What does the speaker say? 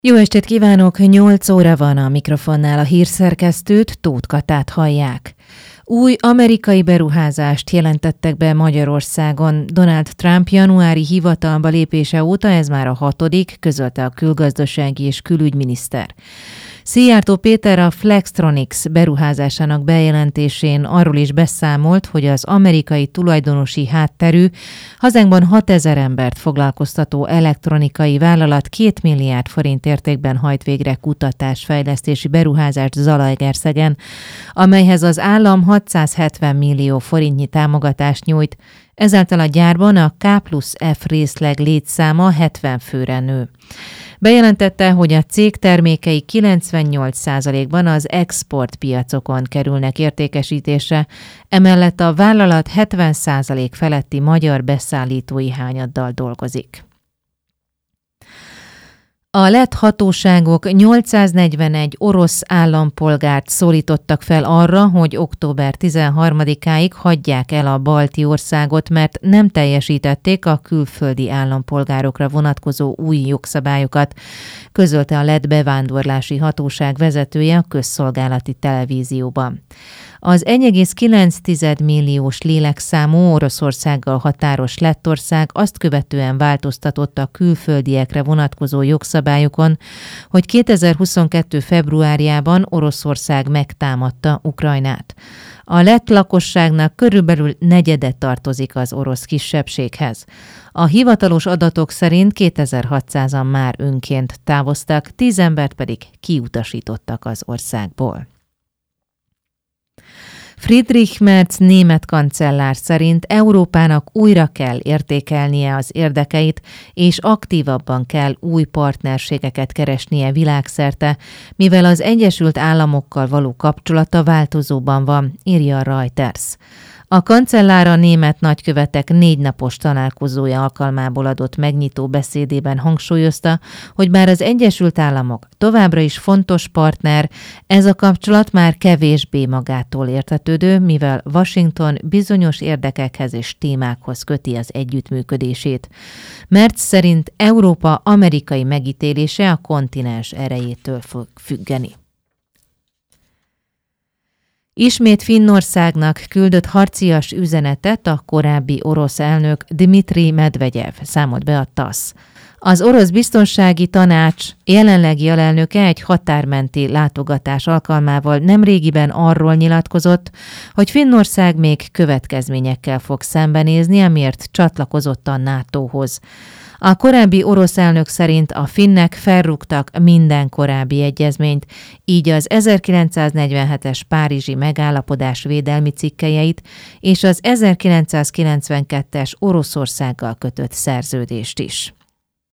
Jó estét kívánok! 8 óra van a mikrofonnál, a hírszerkesztőt, Tóth Katát hallják. Új amerikai beruházást jelentettek be Magyarországon. Donald Trump januári hivatalba lépése óta ez már a 6., közölte a külgazdasági és külügyminiszter. Szijjártó Péter a Flextronics beruházásának bejelentésén arról is beszámolt, hogy az amerikai tulajdonosi hátterű, hazánkban 6000 embert foglalkoztató elektronikai vállalat 2 milliárd forint értékben hajt végre kutatásfejlesztési beruházást Zalaegerszegen, amelyhez az állam 670 millió forintnyi támogatást nyújt. Ezáltal a gyárban a K+F részleg létszáma 70 főre nő. Bejelentette, hogy a cég termékei 98%-ban az exportpiacokon kerülnek értékesítésre, emellett a vállalat 70% feletti magyar beszállítói hányaddal dolgozik. A lett hatóságok 841 orosz állampolgárt szólítottak fel arra, hogy október 13-áig hagyják el a balti országot, mert nem teljesítették a külföldi állampolgárokra vonatkozó új jogszabályokat, közölte a lett bevándorlási hatóság vezetője a közszolgálati televízióban. Az 1,9 milliós lélekszámú Oroszországgal határos Lettország azt követően változtatott a külföldiekre vonatkozó jogszabályokon, hogy 2022. februárjában Oroszország megtámadta Ukrajnát. A lett lakosságnak körülbelül negyede tartozik az orosz kisebbséghez. A hivatalos adatok szerint 2600-an már önként távoztak, 10 embert pedig kiutasítottak az országból. Friedrich Merz német kancellár szerint Európának újra kell értékelnie az érdekeit, és aktívabban kell új partnerségeket keresnie világszerte, mivel az Egyesült Államokkal való kapcsolata változóban van, írja a Reuters. A kancellár a német nagykövetek 4 napos találkozója alkalmából adott megnyitó beszédében hangsúlyozta, hogy bár az Egyesült Államok továbbra is fontos partner, ez a kapcsolat már kevésbé magától értetődő, mivel Washington bizonyos érdekekhez és témákhoz köti az együttműködését. Merz szerint Európa amerikai megítélése a kontinens erejétől fog függeni. Ismét Finnországnak küldött harcias üzenetet a korábbi orosz elnök Dmitrij Medvegyev, számolt be a TASZ. Az orosz biztonsági tanács jelenlegi alelnöke egy határmenti látogatás alkalmával nemrégiben arról nyilatkozott, hogy Finnország még következményekkel fog szembenézni, amiért csatlakozott a NATO-hoz. A korábbi orosz elnök szerint a finnek felrúgtak minden korábbi egyezményt, így az 1947-es párizsi megállapodás védelmi cikkelyeit és az 1992-es Oroszországgal kötött szerződést is.